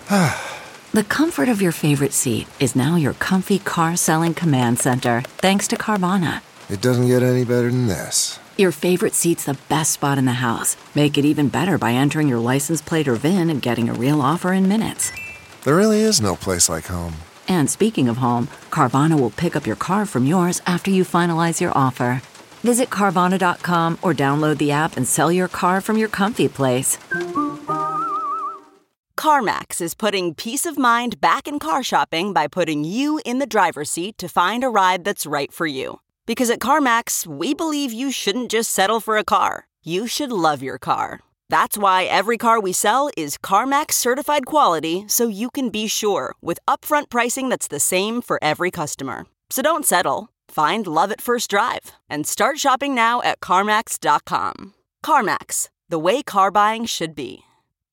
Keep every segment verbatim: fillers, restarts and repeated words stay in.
The comfort of your favorite seat is now your comfy car selling command center, thanks to Carvana. It doesn't get any better than this. Your favorite seat's the best spot in the house. Make it even better by entering your license plate or V I N and getting a real offer in minutes. There really is no place like home. And speaking of home, Carvana will pick up your car from yours after you finalize your offer. Visit Carvana dot com or download the app and sell your car from your comfy place. CarMax is putting peace of mind back in car shopping by putting you in the driver's seat to find a ride that's right for you. Because at CarMax, we believe you shouldn't just settle for a car. You should love your car. That's why every car we sell is CarMax certified quality, so you can be sure with upfront pricing that's the same for every customer. So don't settle. Find love at first drive and start shopping now at CarMax dot com. CarMax, the way car buying should be.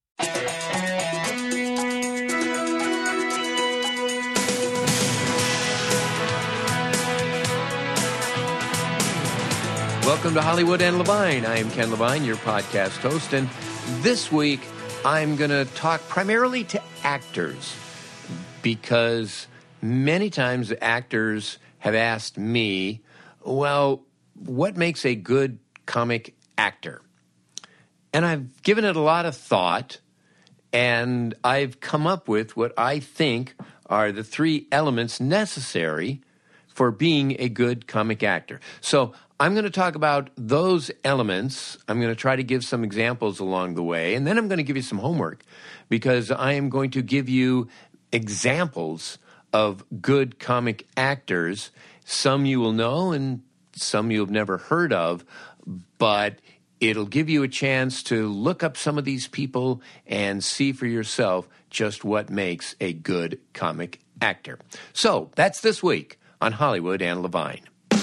Welcome to Hollywood and Levine. I am Ken Levine, your podcast host, and this week I'm going to talk primarily to actors because many times actors have asked me, well, what makes a good comic actor? And I've given it a lot of thought, and I've come up with what I think are the three elements necessary for being a good comic actor. So I'm going to talk about those elements. I'm going to try to give some examples along the way, and then I'm going to give you some homework because I am going to give you examples of good comic actors. Some you will know and some you've never heard of, but it'll give you a chance to look up some of these people and see for yourself just what makes a good comic actor. So that's this week on Hollywood and Levine.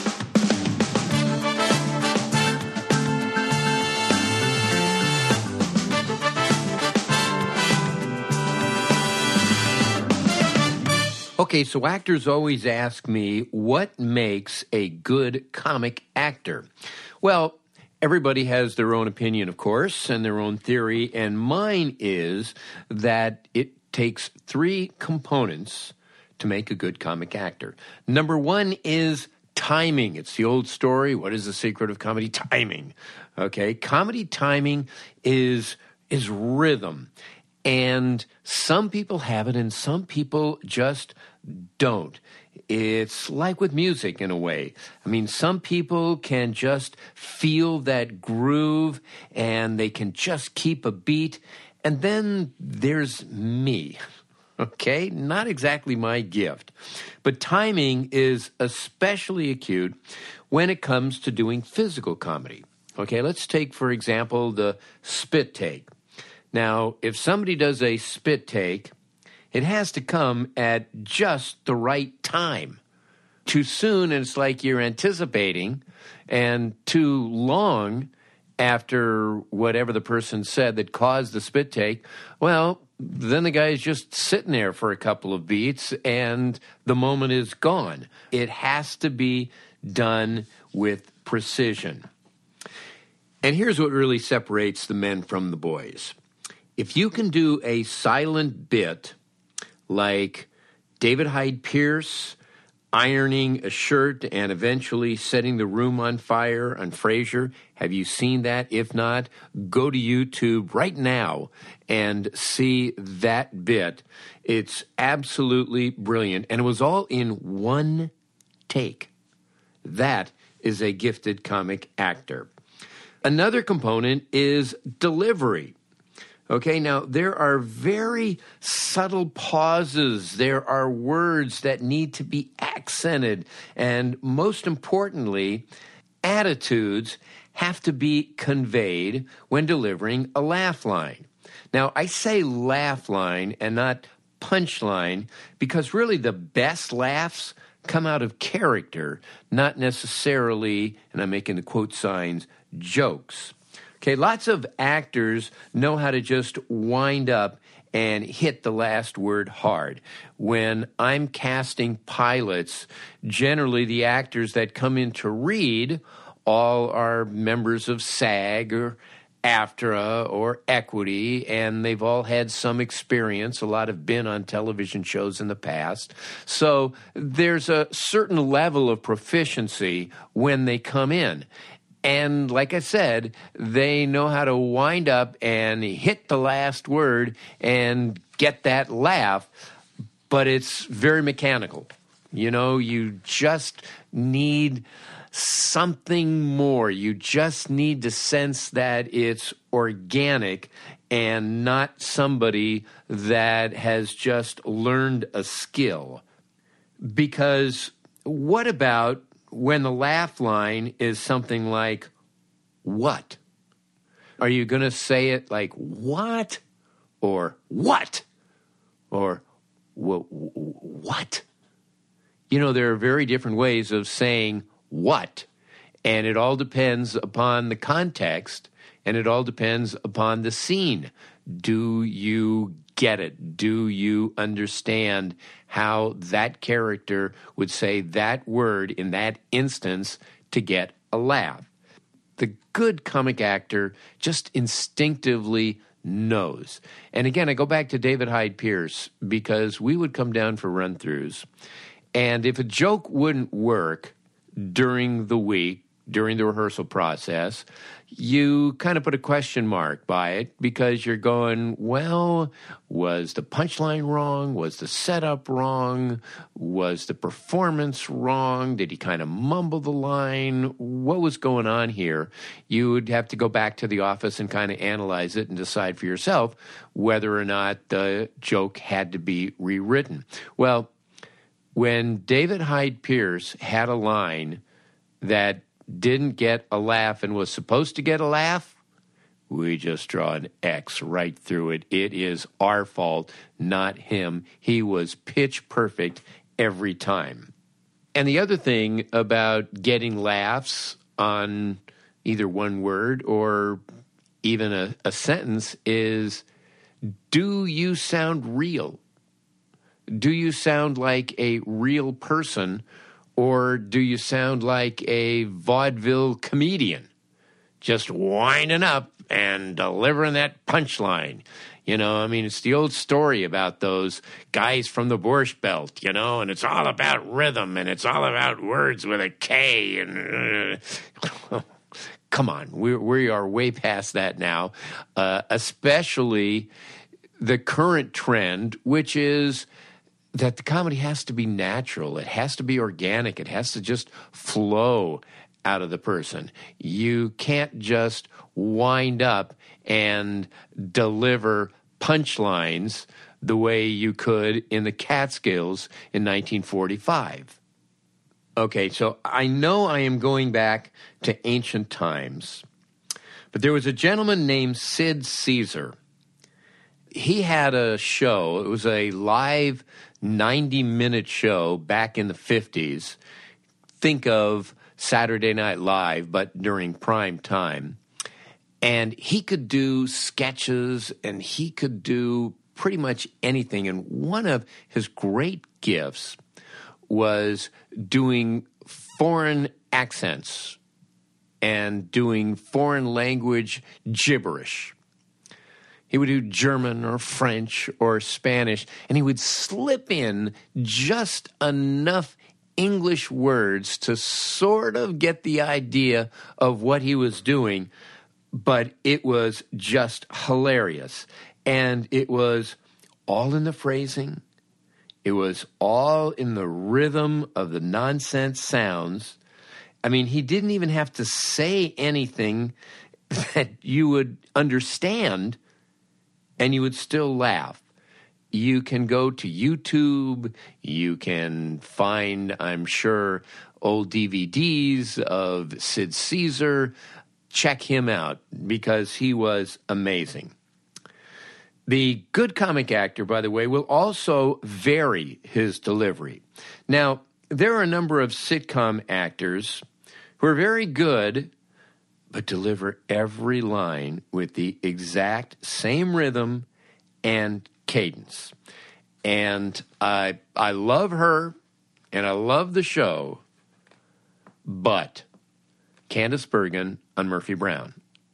Okay, so actors always ask me, what makes a good comic actor? Well, everybody has their own opinion, of course, and their own theory, and mine is that it takes three components to make a good comic actor. Number one is timing. It's the old story. What is the secret of comedy? Timing. Okay, comedy timing is is rhythm. And some people have it and some people just don't. It's like with music in a way. I mean, some people can just feel that groove and they can just keep a beat. And then there's me, okay? Not exactly my gift. But timing is especially acute when it comes to doing physical comedy. Okay, let's take, for example, the spit take. Now, if somebody does a spit take, it has to come at just the right time. Too soon, and it's like you're anticipating, and too long after whatever the person said that caused the spit take, well, then the guy's just sitting there for a couple of beats, and the moment is gone. It has to be done with precision. And here's what really separates the men from the boys. If you can do a silent bit like David Hyde Pierce ironing a shirt and eventually setting the room on fire on Frasier, have you seen that? If not, go to YouTube right now and see that bit. It's absolutely brilliant, and it was all in one take. That is a gifted comic actor. Another component is delivery. Okay, now there are very subtle pauses. There are words that need to be accented. And most importantly, attitudes have to be conveyed when delivering a laugh line. Now, I say laugh line and not punchline because really the best laughs come out of character, not necessarily, and I'm making the quote signs, jokes. Okay, lots of actors know how to just wind up and hit the last word hard. When I'm casting pilots, generally the actors that come in to read all are members of SAG or AFTRA or Equity, and they've all had some experience. A lot have been on television shows in the past. So there's a certain level of proficiency when they come in. And like I said, they know how to wind up and hit the last word and get that laugh, but it's very mechanical. You know, you just need something more. You just need to sense that it's organic and not somebody that has just learned a skill. Because what about when the laugh line is something like, what? Are you going to say it like, what? Or what? Or what? You know, there are very different ways of saying what, and it all depends upon the context, and it all depends upon the scene. Do you get it? Do you understand how that character would say that word in that instance to get a laugh? The good comic actor just instinctively knows. And again, I go back to David Hyde Pierce, because we would come down for run-throughs, and if a joke wouldn't work during the week, during the rehearsal process, you kind of put a question mark by it, because you're going, well, was the punchline wrong? Was the setup wrong? Was the performance wrong? Did he kind of mumble the line? What was going on here? You would have to go back to the office and kind of analyze it and decide for yourself whether or not the joke had to be rewritten. Well, when David Hyde Pierce had a line that didn't get a laugh and was supposed to get a laugh, we just draw an X right through it. It is our fault, not him. He was pitch perfect every time. And the other thing about getting laughs on either one word or even a, a sentence is, do you sound real? Do you sound like a real person, or do you sound like a vaudeville comedian just winding up and delivering that punchline? You know, I mean, it's the old story about those guys from the Borscht Belt, you know, and it's all about rhythm, and it's all about words with a K. And uh, come on, we, we are way past that now, uh, especially the current trend, which is that the comedy has to be natural. It has to be organic. It has to just flow out of the person. You can't just wind up and deliver punchlines the way you could in the Catskills in nineteen forty-five. Okay, so I know I am going back to ancient times, but there was a gentleman named Sid Caesar. He had a show. It was a live ninety-minute show back in the fifties. Think of Saturday Night Live, but during prime time. And he could do sketches, and he could do pretty much anything. And one of his great gifts was doing foreign accents and doing foreign language gibberish. He would do German or French or Spanish, and he would slip in just enough English words to sort of get the idea of what he was doing, but it was just hilarious. And it was all in the phrasing. It was all in the rhythm of the nonsense sounds. I mean, he didn't even have to say anything that you would understand, and you would still laugh. You can go to YouTube. You can find, I'm sure, old D V Ds of Sid Caesar. Check him out, because he was amazing. The good comic actor, by the way, will also vary his delivery. Now, there are a number of sitcom actors who are very good, but deliver every line with the exact same rhythm and cadence. And I I love her, and I love the show, but Candice Bergen on Murphy Brown.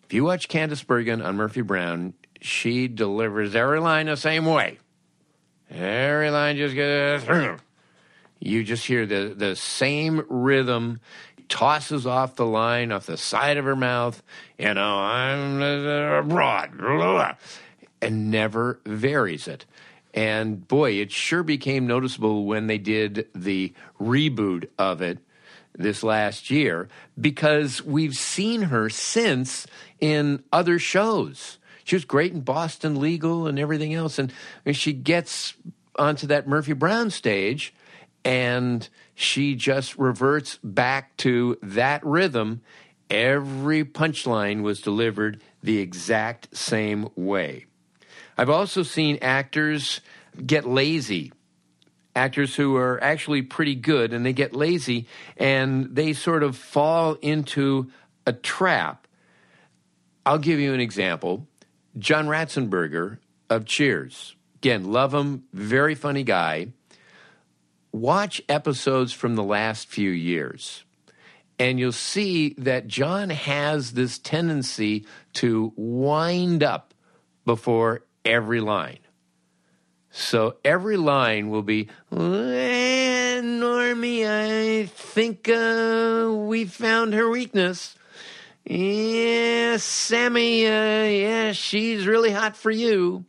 If you watch Candice Bergen on Murphy Brown, she delivers every line the same way. Every line just goes through. You just hear the, the same rhythm, tosses off the line off the side of her mouth, you know, I'm abroad, and never varies it. And boy, it sure became noticeable when they did the reboot of it this last year, because we've seen her since in other shows. She was great in Boston Legal and everything else. And she gets onto that Murphy Brown stage, and she just reverts back to that rhythm. Every punchline was delivered the exact same way. I've also seen actors get lazy. Actors who are actually pretty good, and they get lazy, and they sort of fall into a trap. I'll give you an example. John Ratzenberger of Cheers. Again, love him, very funny guy. Watch episodes from the last few years, and you'll see that John has this tendency to wind up before every line. So every line will be, eh, Normie, I think uh, we found her weakness. Yeah, Sammy, uh, yeah, she's really hot for you.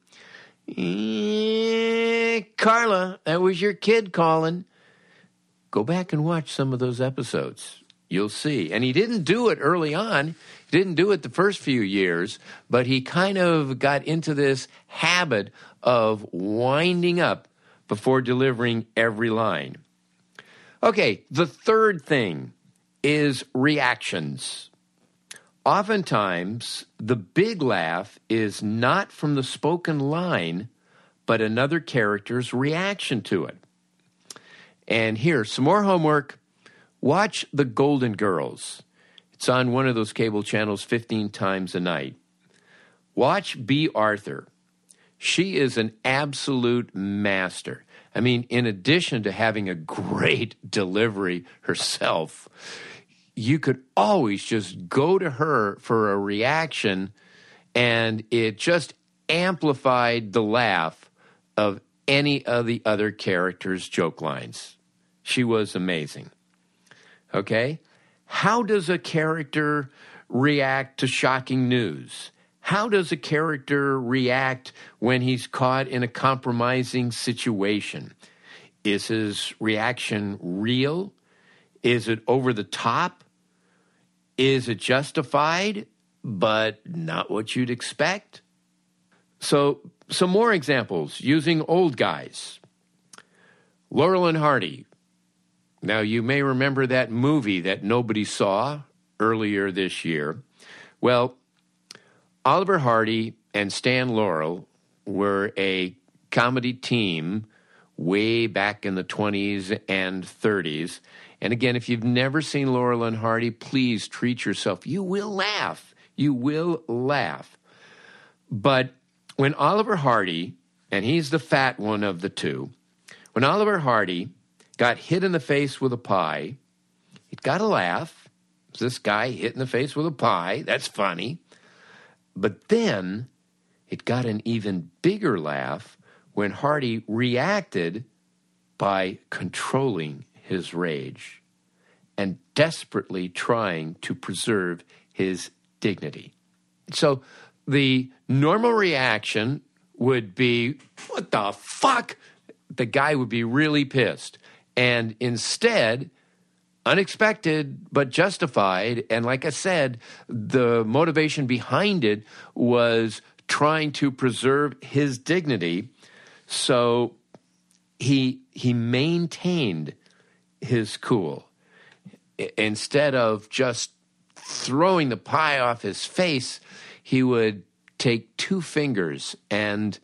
Yeah, Carla, that was your kid calling. Go back and watch some of those episodes. You'll see. And he didn't do it early on. He didn't do it the first few years, but he kind of got into this habit of winding up before delivering every line. Okay, the third thing is reactions. Oftentimes, the big laugh is not from the spoken line, but another character's reaction to it. And here, some more homework. Watch The Golden Girls. It's on one of those cable channels fifteen times a night. Watch Bea Arthur. She is an absolute master. I mean, in addition to having a great delivery herself, you could always just go to her for a reaction, and it just amplified the laugh of any of the other characters' joke lines. She was amazing. Okay? How does a character react to shocking news? How does a character react when he's caught in a compromising situation? Is his reaction real? Is it over the top? Is it justified, but not what you'd expect? So, some more examples using old guys. Laurel and Hardy. Now, you may remember that movie that nobody saw earlier this year. Well, Oliver Hardy and Stan Laurel were a comedy team way back in the twenties and thirties. And again, if you've never seen Laurel and Hardy, please treat yourself. You will laugh. You will laugh. But when Oliver Hardy, and he's the fat one of the two, when Oliver Hardy got hit in the face with a pie, it got a laugh. This guy hit in the face with a pie. That's funny. But then it got an even bigger laugh when Hardy reacted by controlling his rage and desperately trying to preserve his dignity. So the normal reaction would be, what the fuck? The guy would be really pissed. And instead, unexpected but justified, and like I said, the motivation behind it was trying to preserve his dignity. So he he maintained his cool. Instead of just throwing the pie off his face, he would take two fingers and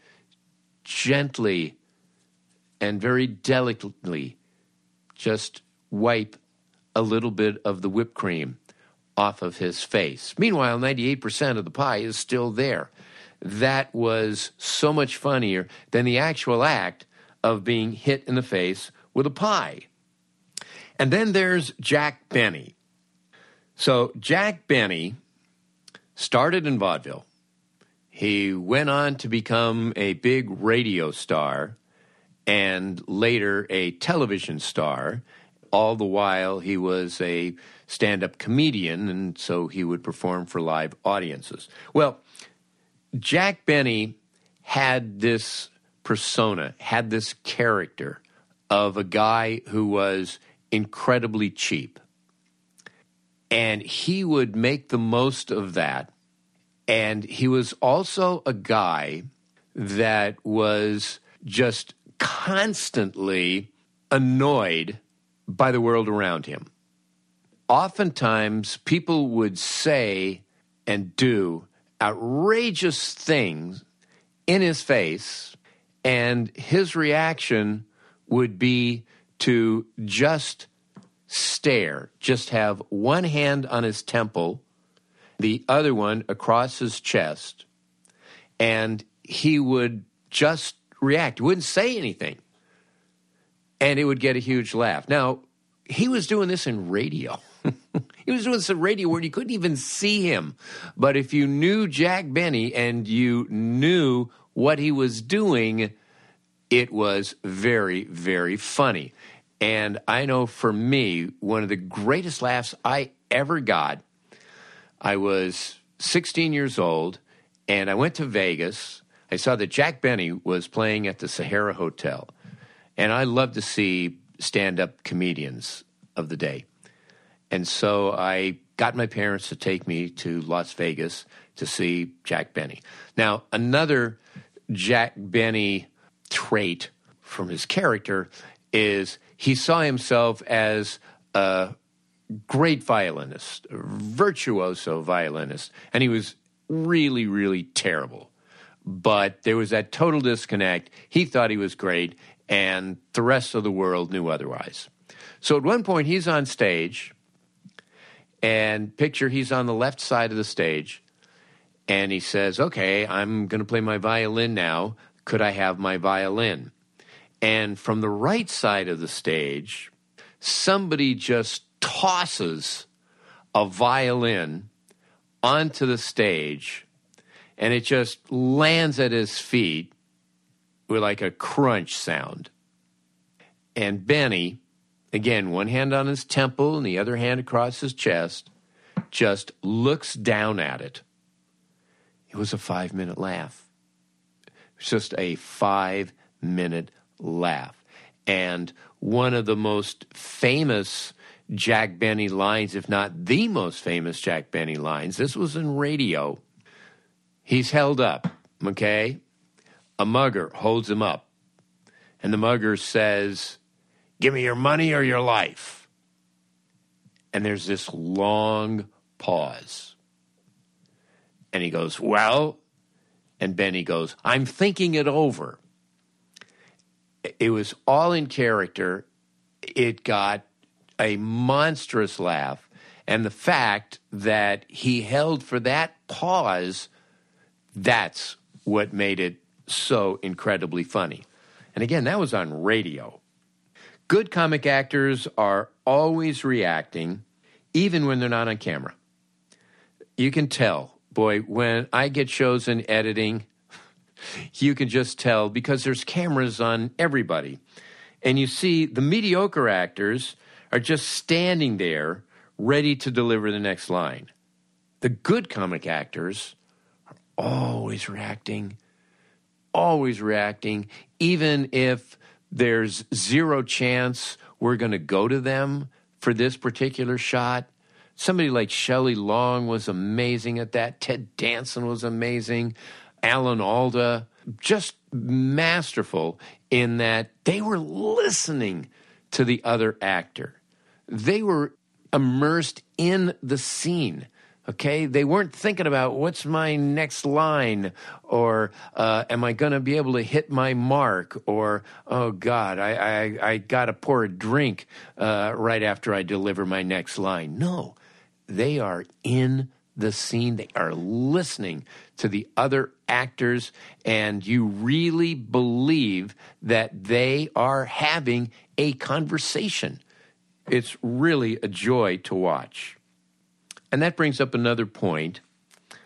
gently and very delicately just wipe a little bit of the whipped cream off of his face. Meanwhile, ninety-eight percent of the pie is still there. That was so much funnier than the actual act of being hit in the face with a pie. And then there's Jack Benny. So Jack Benny started in vaudeville. He went on to become a big radio star and later a television star. All the while, he was a stand-up comedian, and so he would perform for live audiences. Well, Jack Benny had this persona, had this character of a guy who was incredibly cheap. And he would make the most of that. And he was also a guy that was just constantly annoyed by the world around him. Oftentimes, people would say and do outrageous things in his face, and his reaction would be to just stare, just have one hand on his temple, the other one across his chest, and he would just react. He wouldn't say anything, and it would get a huge laugh. Now, he was doing this in radio. He was doing this in radio where you couldn't even see him. But if you knew Jack Benny and you knew what he was doing, it was very, very funny. And I know for me, one of the greatest laughs I ever got, I was sixteen years old, and I went to Vegas. I saw that Jack Benny was playing at the Sahara Hotel. And I love to see stand-up comedians of the day. And so I got my parents to take me to Las Vegas to see Jack Benny. Now, another Jack Benny trait from his character is he saw himself as a great violinist, a virtuoso violinist, and he was really, really terrible. But there was that total disconnect. He thought he was great, and the rest of the world knew otherwise. So at one point, he's on stage, and picture he's on the left side of the stage, and he says, okay, I'm going to play my violin now. Could I have my violin? And from the right side of the stage, somebody just tosses a violin onto the stage, and it just lands at his feet with like a crunch sound. And Benny, again, one hand on his temple and the other hand across his chest, just looks down at it. It was a five-minute laugh. It was just a five-minute laugh. And one of the most famous Jack Benny lines, if not the most famous Jack Benny lines, this was in radio. He's held up, okay? A mugger holds him up. And the mugger says, give me your money or your life. And there's this long pause. And he goes, well, and Benny goes, I'm thinking it over. It was all in character. It got a monstrous laugh. And the fact that he held for that pause, that's what made it so incredibly funny. And again, that was on radio. Good comic actors are always reacting, even when they're not on camera. You can tell. Boy, when I get shows in editing, you can just tell because there's cameras on everybody. And you see the mediocre actors are just standing there ready to deliver the next line. The good comic actors are always reacting, always reacting, even if there's zero chance we're going to go to them for this particular shot. Somebody like Shelley Long was amazing at that. Ted Danson was amazing. Alan Alda, just masterful in that they were listening to the other actor. They were immersed in the scene. Okay, they weren't thinking about what's my next line, or uh, am I going to be able to hit my mark, or oh God, I I, I got to pour a drink uh, right after I deliver my next line. No, they are in the scene. They are listening to the other actors, and you really believe that they are having a conversation. It's really a joy to watch. And that brings up another point.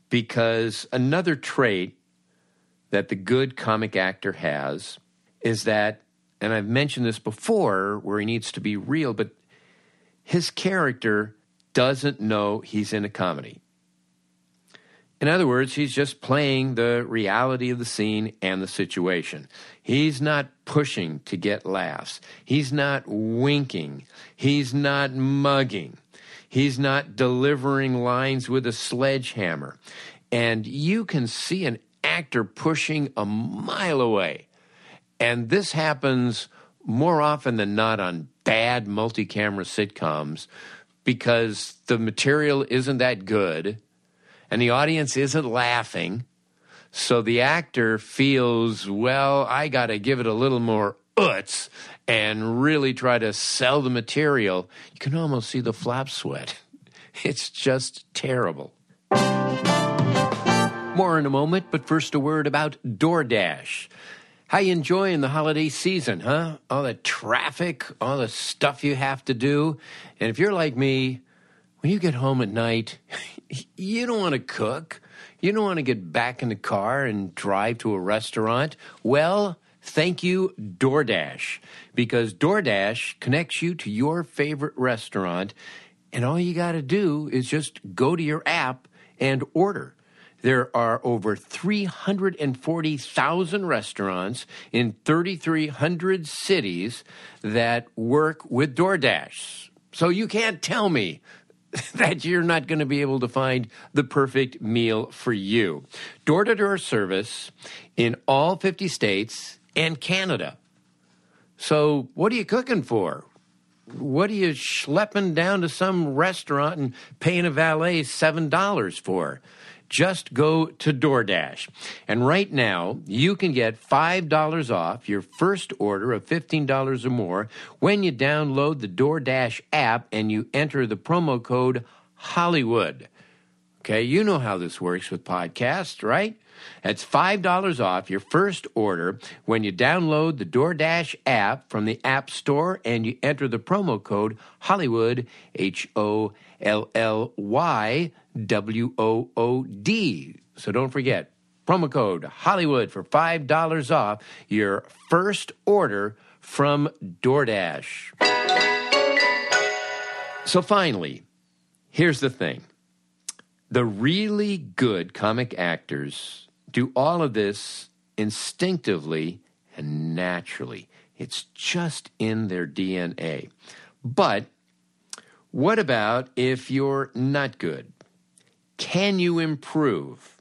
because another trait that the good comic actor has is that, and I've mentioned this before, where he needs to be real, but his character doesn't know he's in a comedy. In other words, he's just playing the reality of the scene and the situation. He's not pushing to get laughs. He's not winking. He's not mugging. He's not delivering lines with a sledgehammer. And you can see an actor pushing a mile away. And this happens more often than not on bad multi-camera sitcoms because the material isn't that good and the audience isn't laughing. So the actor feels, well, I got to give it a little more oots and really try to sell the material. You can almost see the flap sweat. It's just terrible. More in a moment, but first a word about DoorDash. How you enjoying the holiday season, huh? All the traffic, all the stuff you have to do. And if you're like me, when you get home at night, you don't want to cook. You don't want to get back in the car and drive to a restaurant. Well, thank you, DoorDash, because DoorDash connects you to your favorite restaurant, and all you got to do is just go to your app and order. There are over three hundred forty thousand restaurants in thirty-three hundred cities that work with DoorDash. So you can't tell me that you're not going to be able to find the perfect meal for you. Door-to-door service in all fifty states and Canada. So what are you cooking for? What are you schlepping down to some restaurant and paying a valet seven dollars for? Just go to DoorDash. And right now, you can get five dollars off your first order of fifteen dollars or more when you download the DoorDash app and you enter the promo code Hollywood. Okay, you know how this works with podcasts, right? That's five dollars off your first order when you download the DoorDash app from the App Store and you enter the promo code Hollywood, H O L L Y W O O D. So don't forget, promo code Hollywood for five dollars off your first order from DoorDash. So finally, here's the thing. The really good comic actors do all of this instinctively and naturally. It's just in their D N A. But what about if you're not good? Can you improve?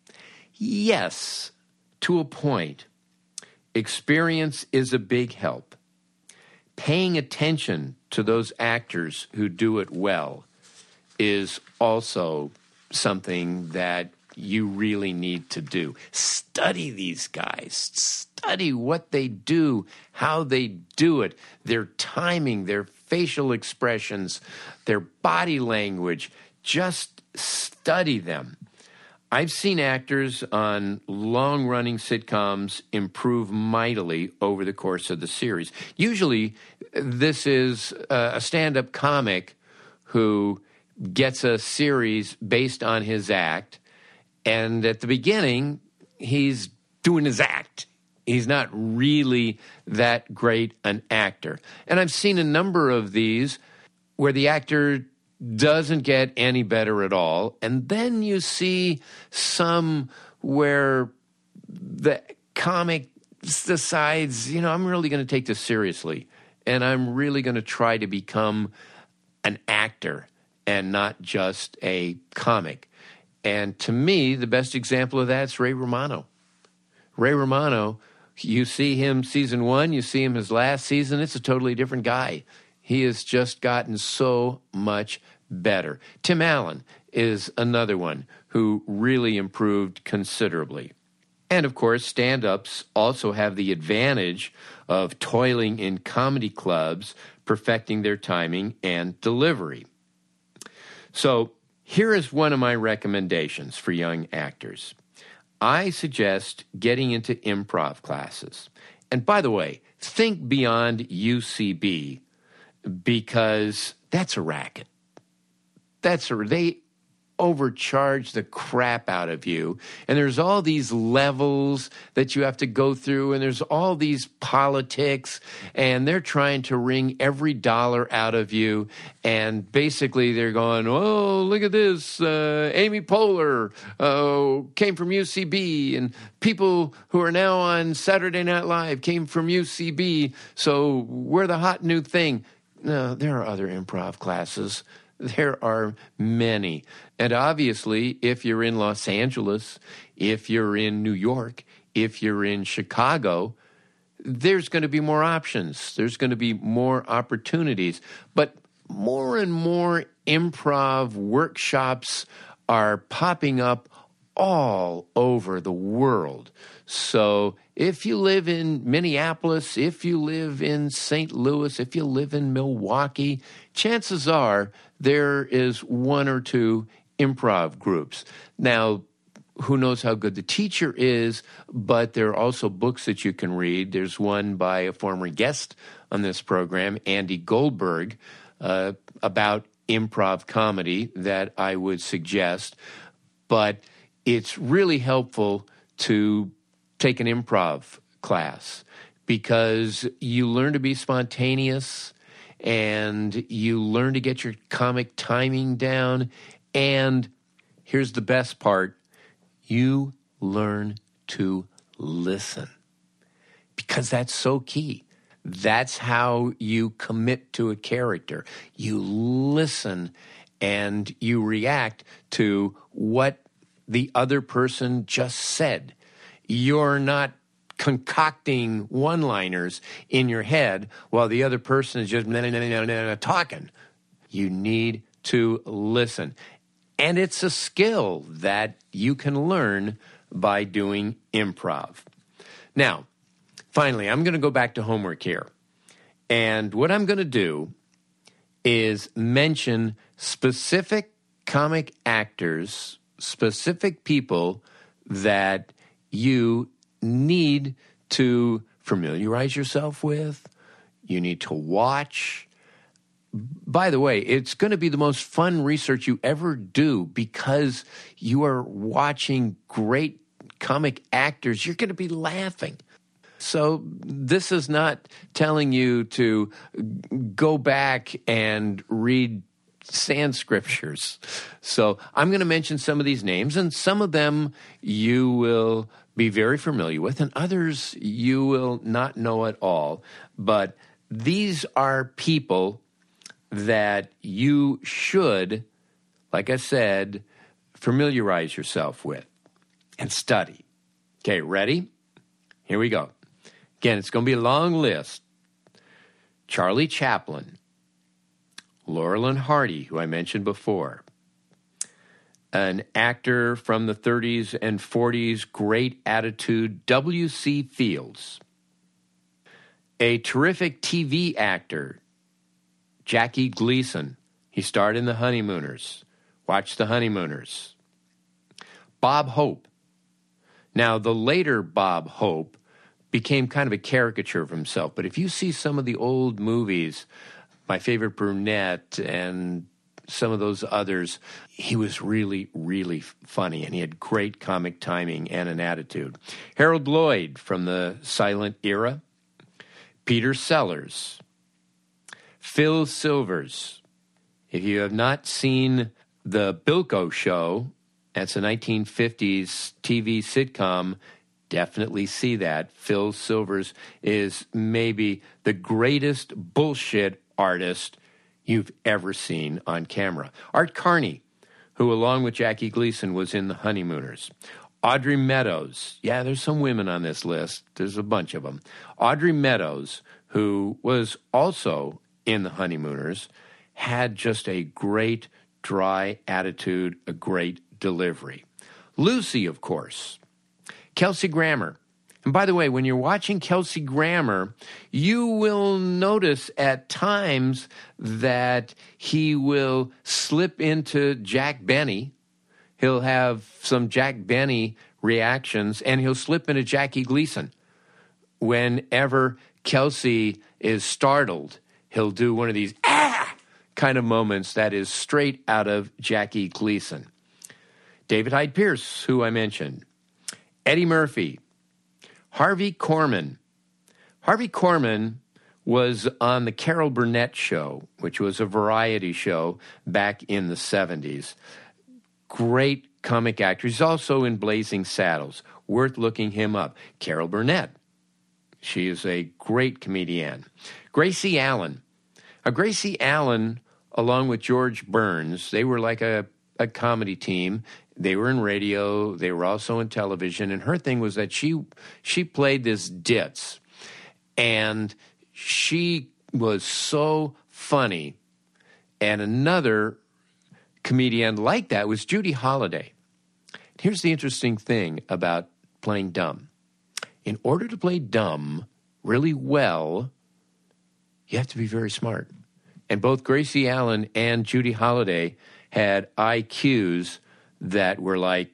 Yes, to a point. Experience is a big help. Paying attention to those actors who do it well is also something that you really need to do. Study these guys. Study what they do, how they do it, their timing, their facial expressions, their body language. Just study them. I've seen actors on long-running sitcoms improve mightily over the course of the series. Usually, this is a stand-up comic who gets a series based on his act, and at the beginning, he's doing his act. He's not really that great an actor. And I've seen a number of these where the actor doesn't get any better at all, and then you see some where the comic decides, you know, I'm really going to take this seriously, and I'm really going to try to become an actor and not just a comic. And to me, the best example of that is Ray Romano. Ray Romano, you see him season one, you see him his last season, it's a totally different guy. He has just gotten so much better. Tim Allen is another one who really improved considerably. And of course, stand-ups also have the advantage of toiling in comedy clubs, perfecting their timing and delivery. So here is one of my recommendations for young actors. I suggest getting into improv classes. And by the way, think beyond U C B, because that's a racket. That's a, they overcharge the crap out of you. And there's all these levels that you have to go through, and there's all these politics, and they're trying to wring every dollar out of you. And basically they're going, oh, look at this. Uh, Amy Poehler uh, came from U C B, and people who are now on Saturday Night Live came from U C B, so we're the hot new thing. No, there are other improv classes. There are many. And obviously, if you're in Los Angeles, if you're in New York, if you're in Chicago, there's going to be more options. There's going to be more opportunities. But more and more improv workshops are popping up all over the world. So if you live in Minneapolis, if you live in Saint Louis, if you live in Milwaukee, chances are there is one or two improv groups. Now, who knows how good the teacher is, but there are also books that you can read. There's one by a former guest on this program, Andy Goldberg, uh, about improv comedy that I would suggest. But it's really helpful to take an improv class because you learn to be spontaneous and you learn to get your comic timing down. And here's the best part, you learn to listen because that's so key. That's how you commit to a character. You listen and you react to what the other person just said. You're not concocting one-liners in your head while the other person is just talking. You need to listen. And it's a skill that you can learn by doing improv. Now, finally, I'm going to go back to homework here. And what I'm going to do is mention specific comic actors, specific people that you need to familiarize yourself with, you need to watch. By the way, it's going to be the most fun research you ever do because you are watching great comic actors. You're going to be laughing. So this is not telling you to go back and read sand scriptures. So I'm going to mention some of these names, and some of them you will be very familiar with, and others you will not know at all. But these are people that you should, like I said, familiarize yourself with and study. Okay, ready? Here we go. Again, it's going to be a long list. Charlie Chaplin, Laurel and Hardy, who I mentioned before, an actor from the thirties and forties, great attitude, W C Fields, a terrific T V actor, Jackie Gleason. He starred in The Honeymooners. Watch The Honeymooners. Bob Hope. Now, the later Bob Hope became kind of a caricature of himself, but if you see some of the old movies, My Favorite Brunette and some of those others, he was really, really funny, and he had great comic timing and an attitude. Harold Lloyd from the silent era. Peter Sellers. Phil Silvers. If you have not seen The Bilko Show, that's a nineteen fifties T V sitcom, definitely see that. Phil Silvers is maybe the greatest bullshit artist you've ever seen on camera. Art Carney, who along with Jackie Gleason was in The Honeymooners. Audrey Meadows. Yeah, there's some women on this list. There's a bunch of them. Audrey Meadows, who was also in The Honeymooners, had just a great dry attitude, a great delivery. Lucy, of course. Kelsey Grammer. And by the way, when you're watching Kelsey Grammer, you will notice at times that he will slip into Jack Benny. He'll have some Jack Benny reactions, and he'll slip into Jackie Gleason. Whenever Kelsey is startled, he'll do one of these ah kind of moments that is straight out of Jackie Gleason. David Hyde Pierce, who I mentioned, Eddie Murphy, Harvey Korman. Harvey Korman was on the Carol Burnett Show, which was a variety show back in the seventies. Great comic actor. He's also in Blazing Saddles. Worth looking him up. Carol Burnett. She is a great comedian. Gracie Allen. Now, Gracie Allen, along with George Burns, they were like a, a comedy team. They were in radio. They were also in television. And her thing was that she she played this ditz. And she was so funny. And another comedian like that was Judy Holliday. Here's the interesting thing about playing dumb. In order to play dumb really well, you have to be very smart. And both Gracie Allen and Judy Holliday had I Qs that were like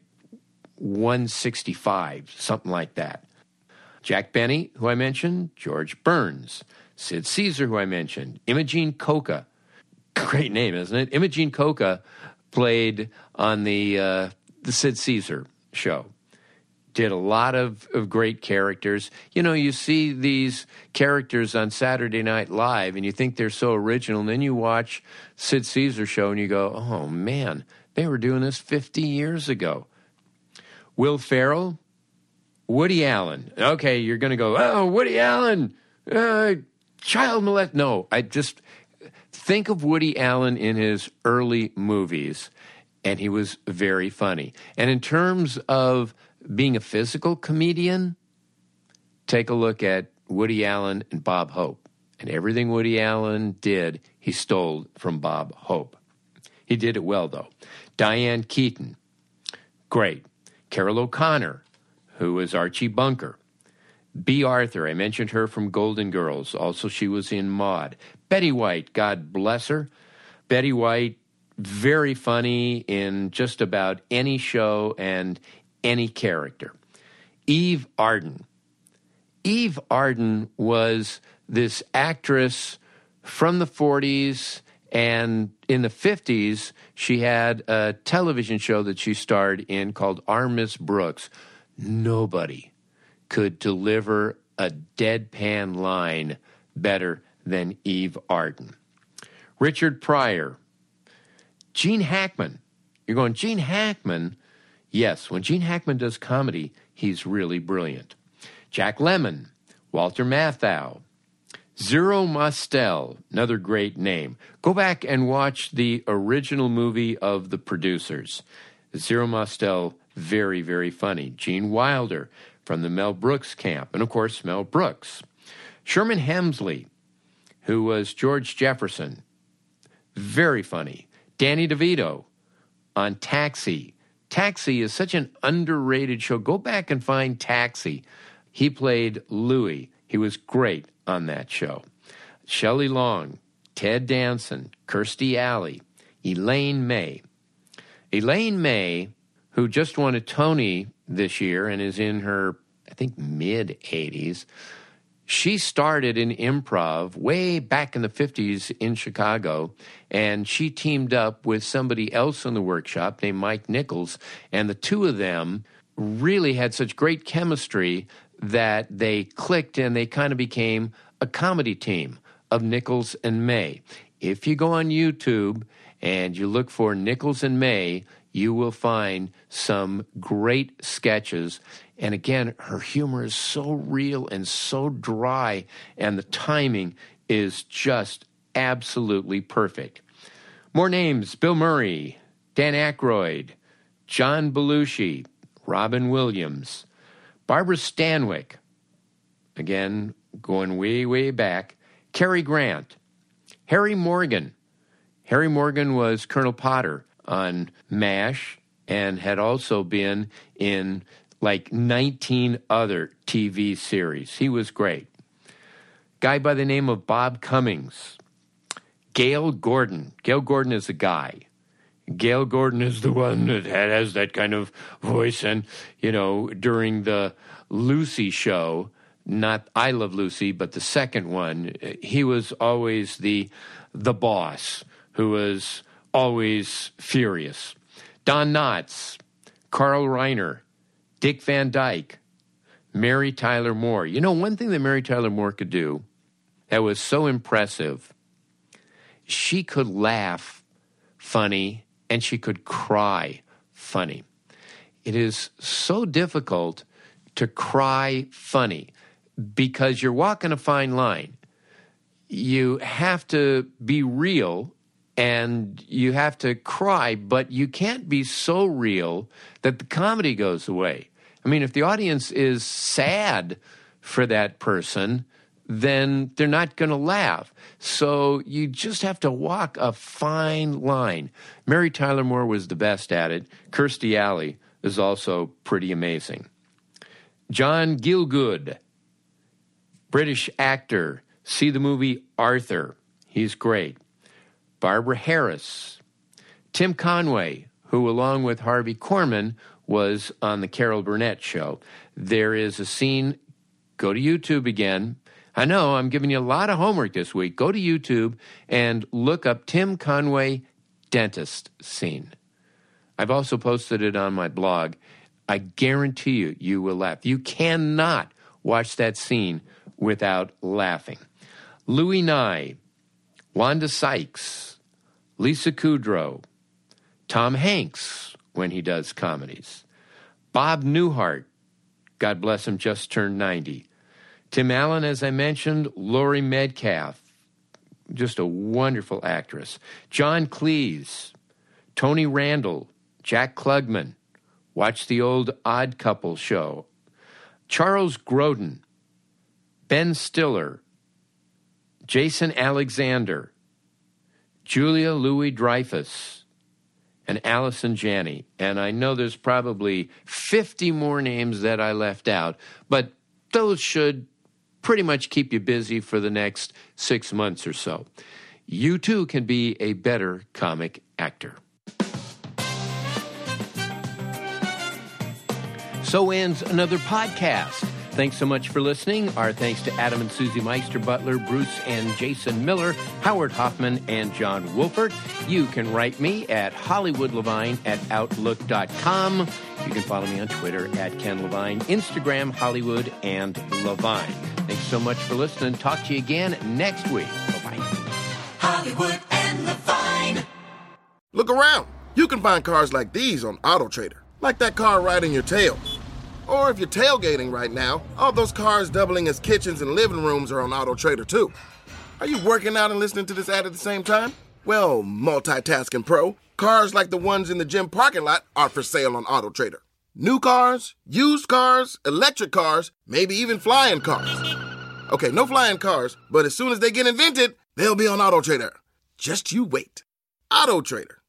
one sixty-five, something like that. Jack Benny, who I mentioned, George Burns, Sid Caesar, who I mentioned, Imogene Coca. Great name, isn't it? Imogene Coca played on the uh, the Sid Caesar show. Did a lot of, of great characters. You know, you see these characters on Saturday Night Live, and you think they're so original, and then you watch Sid Caesar show, and you go, oh, man, they were doing this fifty years ago. Will Ferrell, Woody Allen. Okay, you're going to go, oh, Woody Allen, uh, child molest. No, I just think of Woody Allen in his early movies, and he was very funny. And in terms of being a physical comedian, take a look at Woody Allen and Bob Hope. And everything Woody Allen did, he stole from Bob Hope. He did it well, though. Diane Keaton, great. Carol O'Connor, who was Archie Bunker. Bea Arthur, I mentioned her from Golden Girls. Also, she was in Maude. Betty White, God bless her. Betty White, very funny in just about any show and any character. Eve Arden. Eve Arden was this actress from the forties, and in the fifties, she had a television show that she starred in called Our Miss Brooks. Nobody could deliver a deadpan line better than Eve Arden. Richard Pryor. Gene Hackman. You're going, Gene Hackman? Yes, when Gene Hackman does comedy, he's really brilliant. Jack Lemmon, Walter Matthau, Zero Mostel, another great name. Go back and watch the original movie of The Producers. Zero Mostel, very, very funny. Gene Wilder from the Mel Brooks camp, and of course, Mel Brooks. Sherman Hemsley, who was George Jefferson, very funny. Danny DeVito on Taxi. Taxi is such an underrated show. Go back and find Taxi. He played Louis. He was great on that show. Shelley Long, Ted Danson, Kirstie Alley, Elaine May. Elaine May, who just won a Tony this year and is in her, I think, mid-eighties, she started in improv way back in the fifties in Chicago, and she teamed up with somebody else in the workshop named Mike Nichols, and the two of them really had such great chemistry that they clicked and they kind of became a comedy team of Nichols and May. If you go on YouTube and you look for Nichols and May, you will find some great sketches. And again, her humor is so real and so dry, and the timing is just absolutely perfect. More names: Bill Murray, Dan Aykroyd, John Belushi, Robin Williams, Barbara Stanwyck, again, going way, way back, Cary Grant, Harry Morgan. Harry Morgan was Colonel Potter on MASH and had also been in like nineteen other T V series. He was great. Guy by the name of Bob Cummings. Gail Gordon. Gail Gordon is a guy. Gail Gordon is the one that has that kind of voice. And, you know, during the Lucy show, not I Love Lucy, but the second one, he was always the the boss who was always furious. Don Knotts, Carl Reiner, Dick Van Dyke, Mary Tyler Moore. You know, one thing that Mary Tyler Moore could do that was so impressive, she could laugh funny and she could cry funny. It is so difficult to cry funny because you're walking a fine line. You have to be real and you have to cry, but you can't be so real that the comedy goes away. I mean, if the audience is sad for that person, then they're not going to laugh. So you just have to walk a fine line. Mary Tyler Moore was the best at it. Kirstie Alley is also pretty amazing. John Gielgud, British actor. See the movie Arthur. He's great. Barbara Harris. Tim Conway, who along with Harvey Korman was on the Carol Burnett show. There is a scene, go to YouTube again. I know, I'm giving you a lot of homework this week. Go to YouTube and look up Tim Conway dentist scene. I've also posted it on my blog. I guarantee you, you will laugh. You cannot watch that scene without laughing. Louis Nye, Wanda Sykes, Lisa Kudrow, Tom Hanks when he does comedies, Bob Newhart, God bless him, just turned ninety. Tim Allen, as I mentioned, Laurie Metcalf, just a wonderful actress. John Cleese, Tony Randall, Jack Klugman, watch the old Odd Couple show. Charles Grodin, Ben Stiller, Jason Alexander, Julia Louis-Dreyfus, and Allison Janney. And I know there's probably fifty more names that I left out, but those should pretty much keep you busy for the next six months or so. You too can be a better comic actor. So ends another podcast. Thanks so much for listening. Our thanks to Adam and Susie Meister Butler, Bruce and Jason Miller, Howard Hoffman, and John Wolfert. You can write me at hollywoodlevine at outlook dot com. You can follow me on Twitter at Ken Levine, Instagram, Hollywood and Levine. Thanks so much for listening. Talk to you again next week. Bye-bye. Hollywood and Levine. Look around. You can find cars like these on AutoTrader, like that car right in your tail. Or if you're tailgating right now, all those cars doubling as kitchens and living rooms are on AutoTrader too. Are you working out and listening to this ad at the same time? Well, multitasking pro, cars like the ones in the gym parking lot are for sale on AutoTrader. New cars, used cars, electric cars, maybe even flying cars. Okay, no flying cars, but as soon as they get invented, they'll be on AutoTrader. Just you wait. AutoTrader.